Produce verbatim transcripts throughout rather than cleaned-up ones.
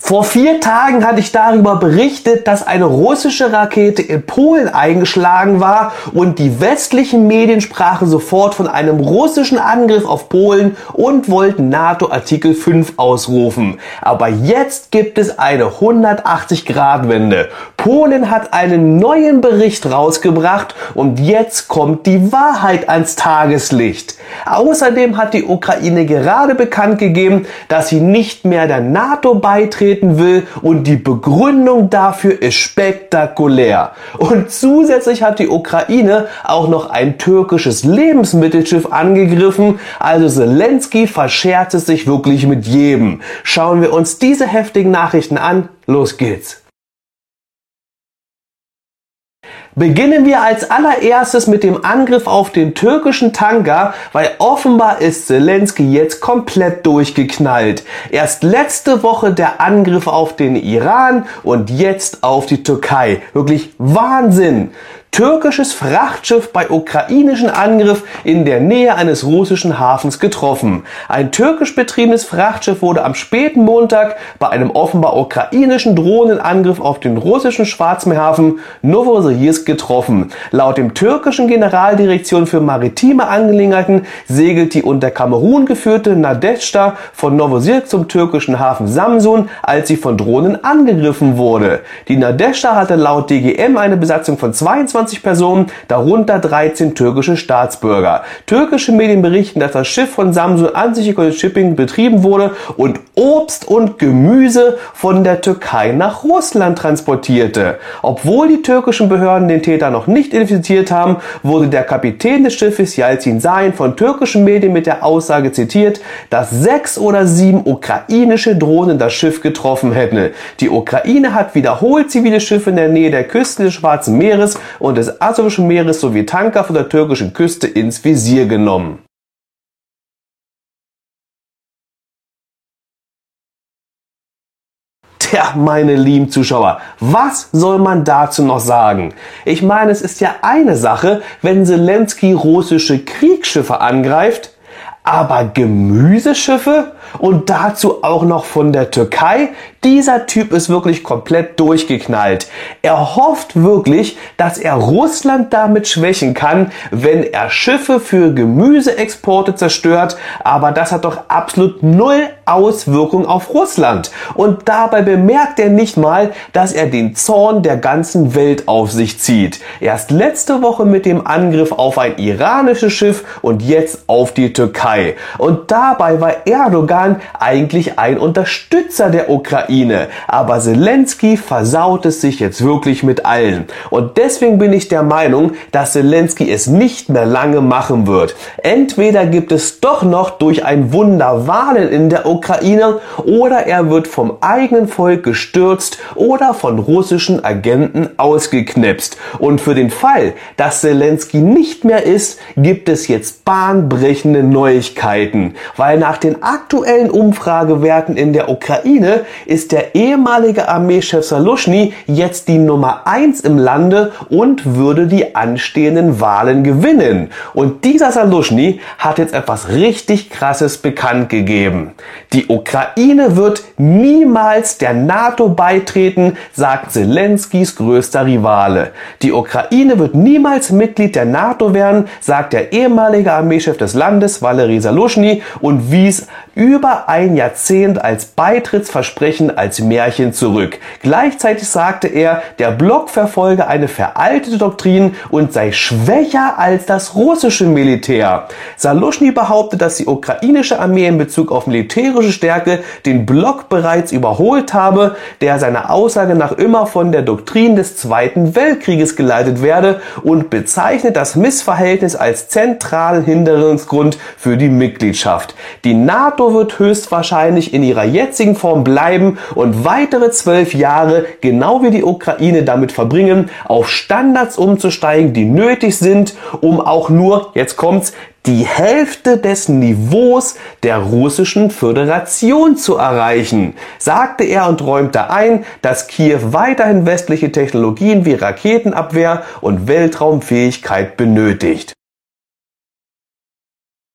Vor vier Tagen hatte ich darüber berichtet, dass eine russische Rakete in Polen eingeschlagen war und die westlichen Medien sprachen sofort von einem russischen Angriff auf Polen und wollten NATO Artikel fünf ausrufen. Aber jetzt gibt es eine hundertachtzig Grad Wende. Polen hat einen neuen Bericht rausgebracht und jetzt kommt die Wahrheit ans Tageslicht. Außerdem hat die Ukraine gerade bekannt gegeben, dass sie nicht mehr der NATO beitreten will und die Begründung dafür ist spektakulär. Und zusätzlich hat die Ukraine auch noch ein türkisches Lebensmittelschiff angegriffen, also Zelensky verschert es sich wirklich mit jedem. Schauen wir uns diese heftigen Nachrichten an, los geht's. Beginnen wir als allererstes mit dem Angriff auf den türkischen Tanker, weil offenbar ist Zelensky jetzt komplett durchgeknallt. Erst letzte Woche der Angriff auf den Iran und jetzt auf die Türkei. Wirklich Wahnsinn! Türkisches Frachtschiff bei ukrainischen Angriff in der Nähe eines russischen Hafens getroffen. Ein türkisch betriebenes Frachtschiff wurde am späten Montag bei einem offenbar ukrainischen Drohnenangriff auf den russischen Schwarzmeerhafen Novosibirsk getroffen. Laut dem türkischen Generaldirektion für maritime Angelegenheiten segelt die unter Kamerun geführte Nadezhda von Novosibirsk zum türkischen Hafen Samsun, als sie von Drohnen angegriffen wurde. Die Nadezhda hatte laut D G M eine Besatzung von zweiundzwanzig Personen, darunter dreizehn türkische Staatsbürger. Türkische Medien berichten, dass das Schiff von Samsun Unsecure Shipping betrieben wurde und Obst und Gemüse von der Türkei nach Russland transportierte. Obwohl die türkischen Behörden den Täter noch nicht identifiziert haben, wurde der Kapitän des Schiffes Yalcin Zain von türkischen Medien mit der Aussage zitiert, dass sechs oder sieben ukrainische Drohnen das Schiff getroffen hätten. Die Ukraine hat wiederholt zivile Schiffe in der Nähe der Küste des Schwarzen Meeres und des Asowschen Meeres sowie Tanker von der türkischen Küste ins Visier genommen. Tja, meine lieben Zuschauer, was soll man dazu noch sagen? Ich meine, es ist ja eine Sache, wenn Zelensky russische Kriegsschiffe angreift, aber Gemüseschiffe und dazu auch noch von der Türkei? Dieser Typ ist wirklich komplett durchgeknallt. Er hofft wirklich, dass er Russland damit schwächen kann, wenn er Schiffe für Gemüseexporte zerstört, aber das hat doch absolut null Auswirkung auf Russland. Und dabei bemerkt er nicht mal, dass er den Zorn der ganzen Welt auf sich zieht. Erst letzte Woche mit dem Angriff auf ein iranisches Schiff und jetzt auf die Türkei. Und dabei war Erdogan eigentlich ein Unterstützer der Ukraine. Aber Zelensky versaut es sich jetzt wirklich mit allen. Und deswegen bin ich der Meinung, dass Zelensky es nicht mehr lange machen wird. Entweder gibt es doch noch durch ein Wunder Wahlen in der Ukraine oder er wird vom eigenen Volk gestürzt oder von russischen Agenten ausgeknipst. Und für den Fall, dass Zelensky nicht mehr ist, gibt es jetzt bahnbrechende Neuigkeiten. Weil nach den aktuellen Umfragewerten in der Ukraine ist der ehemalige Armeechef Saluschny jetzt die Nummer eins im Lande und würde die anstehenden Wahlen gewinnen. Und dieser Saluschny hat jetzt etwas richtig Krasses bekannt gegeben. Die Ukraine wird niemals der NATO beitreten, sagt Zelenskys größter Rivale. Die Ukraine wird niemals Mitglied der NATO werden, sagt der ehemalige Armeechef des Landes Valery Saluschny und wies über ein Jahrzehnt als Beitrittsversprechen als Märchen zurück. Gleichzeitig sagte er, der Block verfolge eine veraltete Doktrin und sei schwächer als das russische Militär. Saluschny behauptet, dass die ukrainische Armee in Bezug auf militärische Stärke den Block bereits überholt habe, der seiner Aussage nach immer von der Doktrin des Zweiten Weltkrieges geleitet werde und bezeichnet das Missverhältnis als zentralen Hinderungsgrund für die Mitgliedschaft. Die NATO wird höchstwahrscheinlich in ihrer jetzigen Form bleiben und weitere zwölf Jahre, genau wie die Ukraine, damit verbringen, auf Standards umzusteigen, die nötig sind, um auch nur, jetzt kommt's, die Hälfte des Niveaus der russischen Föderation zu erreichen, sagte er und räumte ein, dass Kiew weiterhin westliche Technologien wie Raketenabwehr und Weltraumfähigkeit benötigt.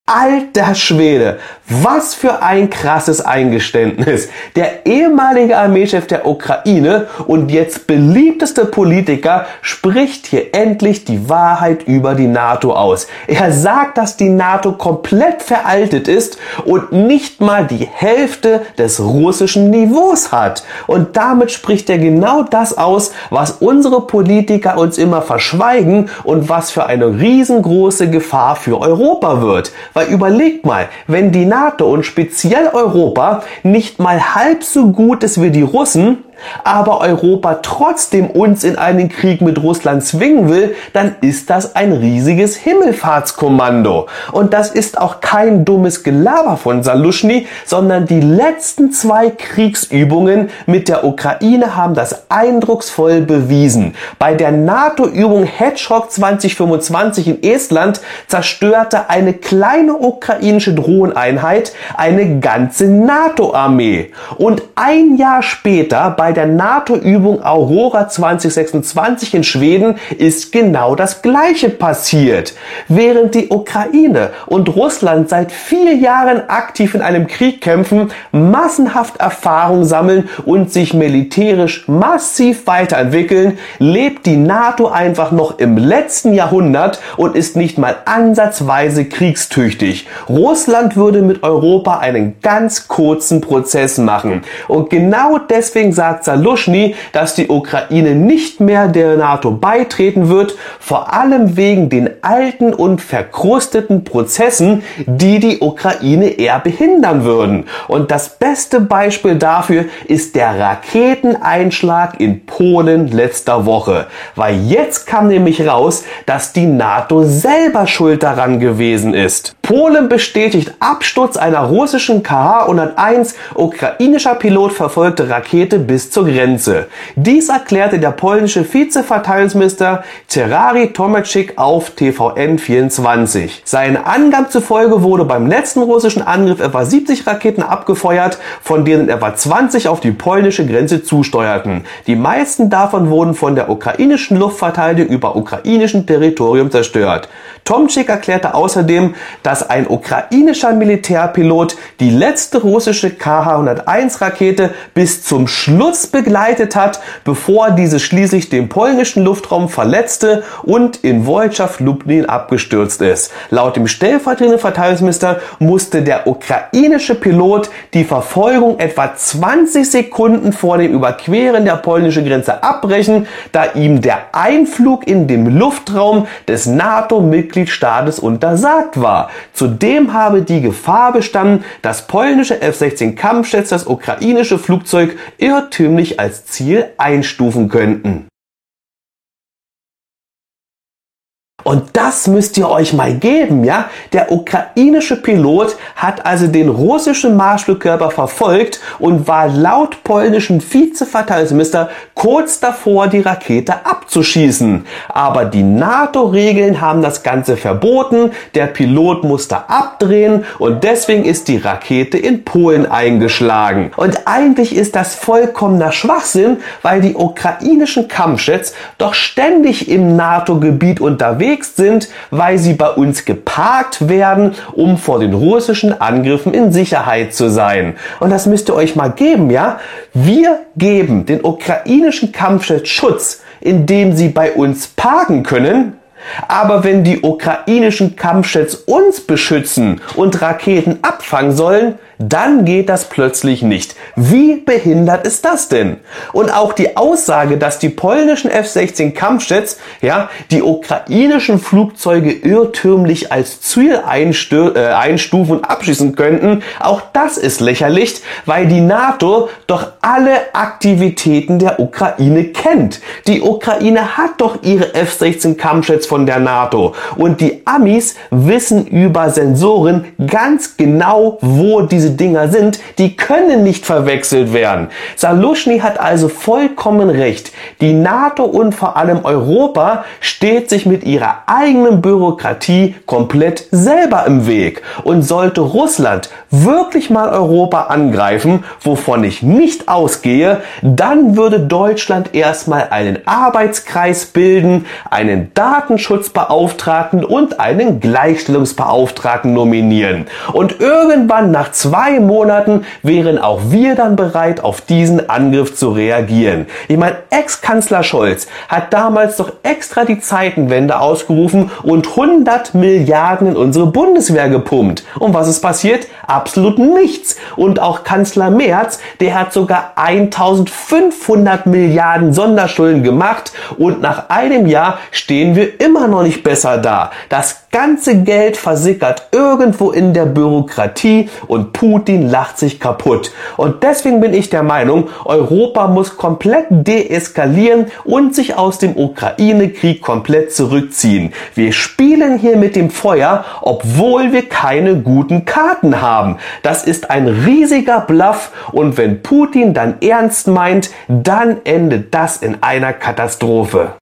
Alter Schwede, was für ein krasses Eingeständnis. Der ehemalige Armeechef der Ukraine und jetzt beliebteste Politiker spricht hier endlich die Wahrheit über die NATO aus. Er sagt, dass die NATO komplett veraltet ist und nicht mal die Hälfte des russischen Niveaus hat. Und damit spricht er genau das aus, was unsere Politiker uns immer verschweigen und was für eine riesengroße Gefahr für Europa wird. Weil überlegt mal, wenn die NATO und speziell Europa nicht mal halb so gut ist wie die Russen, aber Europa trotzdem uns in einen Krieg mit Russland zwingen will, dann ist das ein riesiges Himmelfahrtskommando. Und das ist auch kein dummes Gelaber von Saluschny, sondern die letzten zwei Kriegsübungen mit der Ukraine haben das eindrucksvoll bewiesen. Bei der NATO-Übung Hedgehog zwanzig fünfundzwanzig in Estland zerstörte eine kleine ukrainische Drohneneinheit eine ganze NATO-Armee. Und ein Jahr später bei Bei der NATO-Übung Aurora zwanzig sechsundzwanzig in Schweden ist genau das Gleiche passiert. Während die Ukraine und Russland seit vier Jahren aktiv in einem Krieg kämpfen, massenhaft Erfahrung sammeln und sich militärisch massiv weiterentwickeln, lebt die NATO einfach noch im letzten Jahrhundert und ist nicht mal ansatzweise kriegstüchtig. Russland würde mit Europa einen ganz kurzen Prozess machen. Und genau deswegen sagt Saluschny, dass die Ukraine nicht mehr der NATO beitreten wird, vor allem wegen den alten und verkrusteten Prozessen, die die Ukraine eher behindern würden. Und das beste Beispiel dafür ist der Raketeneinschlag in Polen letzter Woche. Weil jetzt kam nämlich raus, dass die NATO selber schuld daran gewesen ist. Polen bestätigt Absturz einer russischen K H hunderteins, ukrainischer Pilot verfolgte Rakete bis zur Grenze. Dies erklärte der polnische Vizeverteidigungsminister Cezary Tomczyk auf T V N vierundzwanzig. Seinen Angaben zufolge wurde beim letzten russischen Angriff etwa siebzig Raketen abgefeuert, von denen etwa zwanzig auf die polnische Grenze zusteuerten. Die meisten davon wurden von der ukrainischen Luftverteidigung über ukrainischem Territorium zerstört. Tomczyk erklärte außerdem, dass ein ukrainischer Militärpilot die letzte russische K H hunderteins Rakete bis zum Schluss begleitet hat, bevor diese schließlich den polnischen Luftraum verletzte und in Wojciech-Lublin abgestürzt ist. Laut dem stellvertretenden Verteidigungsminister musste der ukrainische Pilot die Verfolgung etwa zwanzig Sekunden vor dem Überqueren der polnischen Grenze abbrechen, da ihm der Einflug in den Luftraum des NATO-Mitgliedstaates untersagt war. Zudem habe die Gefahr bestanden, dass polnische F sechzehn Kampfjets das ukrainische Flugzeug irrtümlich als Ziel einstufen könnten. Und das müsst ihr euch mal geben, ja? Der ukrainische Pilot hat also den russischen Marschflugkörper verfolgt und war laut polnischen Vizeverteidigungsminister kurz davor, die Rakete abzuschießen. Aber die NATO-Regeln haben das Ganze verboten, der Pilot musste abdrehen und deswegen ist die Rakete in Polen eingeschlagen. Und eigentlich ist das vollkommener Schwachsinn, weil die ukrainischen Kampfjets doch ständig im NATO-Gebiet unterwegs sind, weil sie bei uns geparkt werden, um vor den russischen Angriffen in Sicherheit zu sein. Und das müsst ihr euch mal geben, ja? Wir geben den ukrainischen Kampfjets Schutz, indem sie bei uns parken können. Aber wenn die ukrainischen Kampfjets uns beschützen und Raketen abfangen sollen, dann geht das plötzlich nicht. Wie behindert ist das denn? Und auch die Aussage, dass die polnischen F sechzehn Kampfjets ja, die ukrainischen Flugzeuge irrtümlich als Ziel äh, einstufen und abschießen könnten, auch das ist lächerlich, weil die NATO doch alle Aktivitäten der Ukraine kennt. Die Ukraine hat doch ihre F sechzehn Kampfjets von der NATO und die Amis wissen über Sensoren ganz genau, wo diese Dinger sind, die können nicht verwechselt werden. Saluschny hat also vollkommen recht. Die NATO und vor allem Europa steht sich mit ihrer eigenen Bürokratie komplett selber im Weg. Und sollte Russland wirklich mal Europa angreifen, wovon ich nicht ausgehe, dann würde Deutschland erstmal einen Arbeitskreis bilden, einen Daten Datenschutzbeauftragten und einen Gleichstellungsbeauftragten nominieren. Und irgendwann nach zwei Monaten wären auch wir dann bereit, auf diesen Angriff zu reagieren. Ich meine, Ex-Kanzler Scholz hat damals doch extra die Zeitenwende ausgerufen und hundert Milliarden in unsere Bundeswehr gepumpt. Und was ist passiert? Absolut nichts. Und auch Kanzler Merz, der hat sogar eintausendfünfhundert Milliarden Sonderschulden gemacht und nach einem Jahr stehen wir immer noch nicht besser da. Das ganze Geld versickert irgendwo in der Bürokratie und Putin lacht sich kaputt. Und deswegen bin ich der Meinung, Europa muss komplett deeskalieren und sich aus dem Ukraine-Krieg komplett zurückziehen. Wir spielen hier mit dem Feuer, obwohl wir keine guten Karten haben. Das ist ein riesiger Bluff und wenn Putin dann ernst meint, dann endet das in einer Katastrophe.